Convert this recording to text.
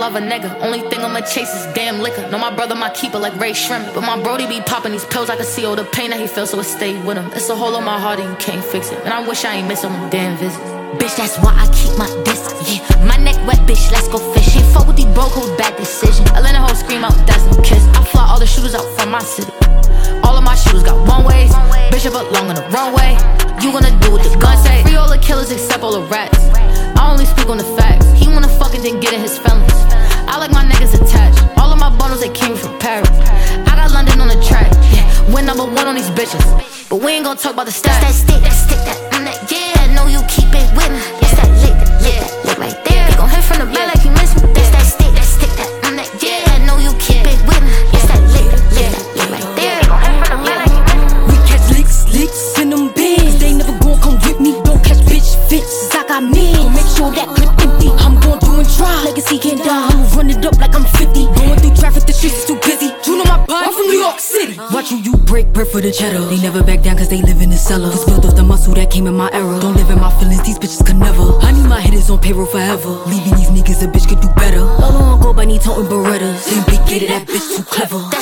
love a nigga. Only thing I'ma chase is damn liquor. Know my brother my keeper like Ray Shrimp. But my brody be popping these pills. I can see all the pain that he feels, so it stay with him. It's a hole in my heart and you can't fix it. And I wish I ain't miss on them damn visits. Bitch, that's why I keep my distance. Yeah, my neck wet, bitch, let's go fishing. Fuck with these broke hoes, bad decision. I let a hoe scream out, that's no kiss. I fly all the shooters out from my city. All of my shooters got one ways. Bishop up long on the runway. You gonna do what the gun say. Free all the killers except all the rats. I only speak on the facts. He wanna fuck and then get in his feelings. I like my niggas attached. All of my bundles, they came from Paris. I got London on the track. Yeah, we're #1 on these bitches. But we ain't gonna talk about the stats. That stick, that, yeah. I know you keep it with me. It's that lick, yeah, lick right there. They gon' hit from the back like you miss me. That's that stick, that, yeah. I know you keep it with me. It's that lick, yeah, lick right there. They gon' hit from the back like you miss me. We catch licks in them bins. They never gon' come with me. Don't catch bitch fits. I got me. Make sure that clip empty. I'm gon' do and try. Legacy can't die. I'ma run it up like I'm 50. Going through traffic, the streets is too busy. You know my bud, I'm from New York City. Watching you break bread for the cheddar. They never back down cause they live in the cellar. It's built off the muscle that came in my era. Don't live in my feelings, these bitches could never. I need my hitters on payroll forever. Leaving these niggas, a bitch could do better. All on go by need toting Berettas. Simply get it, that bitch too clever.